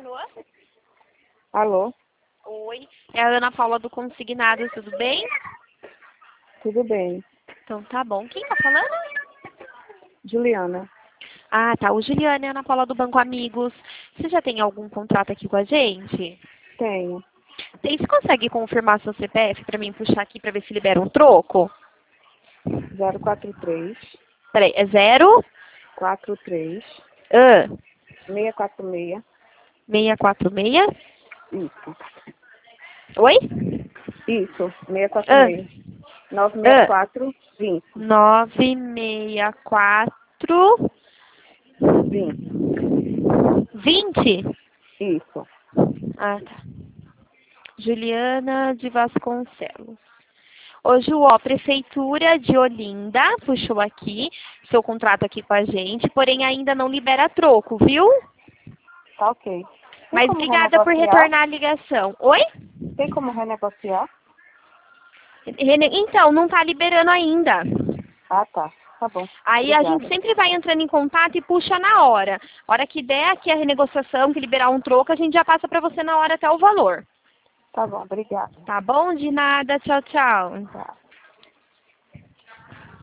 Alô? Alô, Oi, é a Ana Paula do Consignado, tudo bem? tudo bem? Então tá bom. Quem tá falando? Juliana, Ah, tá. O Juliana é a Ana Paula do Banco Amigos. Você já tem algum contrato aqui com a gente? tenho Você consegue confirmar seu CPF pra mim puxar aqui pra ver se libera um troco? 043 Peraí, é 0? 43 Ah, 646. 646? Isso, Oi? isso, Ah, 646. ah. 964 20 964 20. 20? Isso, Ah, tá. Juliana de Vasconcelos. Hoje o Prefeitura de Olinda puxou aqui seu contrato aqui com a gente, porém ainda não libera troco, viu? tá ok. Tem Mas como obrigada por renegociar? retornar a ligação. Oi? Tem como renegociar? Então, não está liberando ainda. Ah, tá. Tá bom. Aí a gente Obrigada. sempre vai entrando em contato e puxa na hora. A hora que der aqui a renegociação, que liberar um troco, a gente já passa para você na hora até o valor. Tá bom, obrigada. Tá bom? De nada. Tchau, tchau. Tá.